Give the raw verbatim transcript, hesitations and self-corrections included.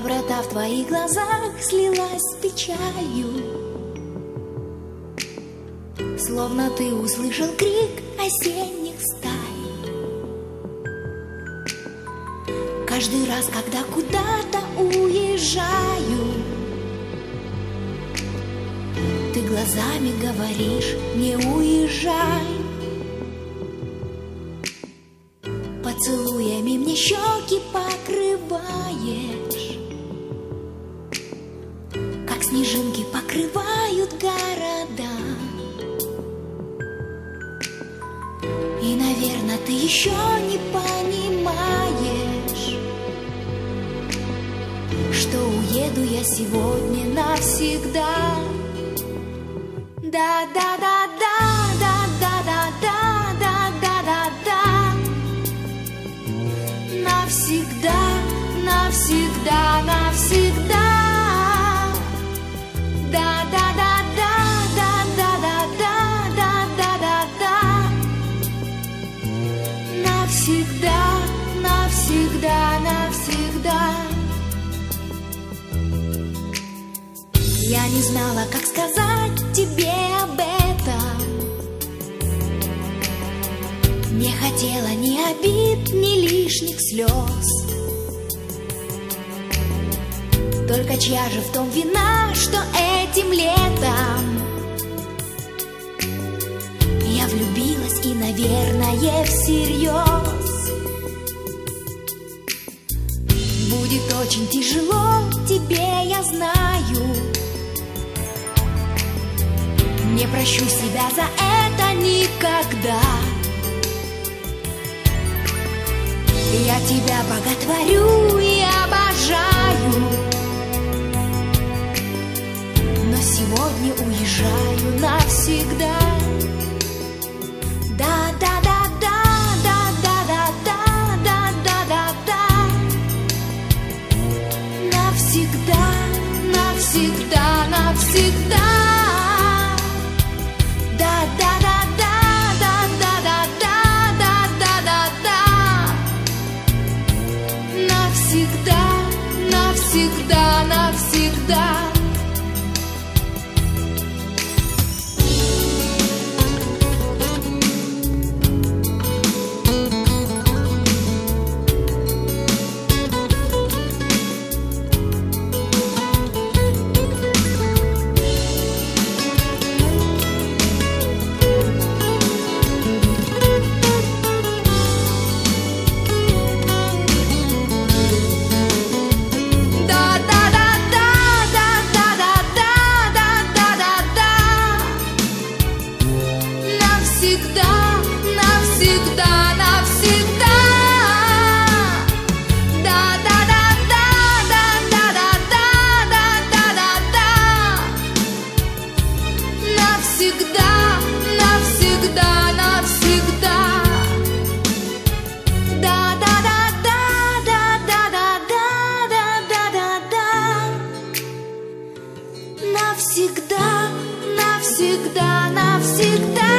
Доброта в твоих глазах слилась с печалью, словно ты услышал крик осенних стай. Каждый раз, когда куда-то уезжаю, ты глазами говоришь: не уезжай. Поцелуями мне щеки покрываешь, как снежинки покрывают города. И, наверное, ты еще не понимаешь, что уеду я сегодня навсегда. Да-да-да-да-да-да-да-да-да-да-да. Навсегда, навсегда, навсегда. Да-да-да-да-да-да-да-да-да-да. Навсегда, навсегда, навсегда. Я не знала, как сказать тебе об этом. Не хотела ни обид, ни лишних слез. Только чья же в том вина, что этим летом я влюбилась и, наверное, всерьез. Будет очень тяжело тебе, я знаю. Не прощу себя за это никогда. Я тебя боготворю и обожаю, но сегодня уезжаю навсегда. Да-да-да-да-да-да-да-да-да-да. Навсегда, навсегда, навсегда. Навсегда, навсегда. Навсегда, навсегда, навсегда.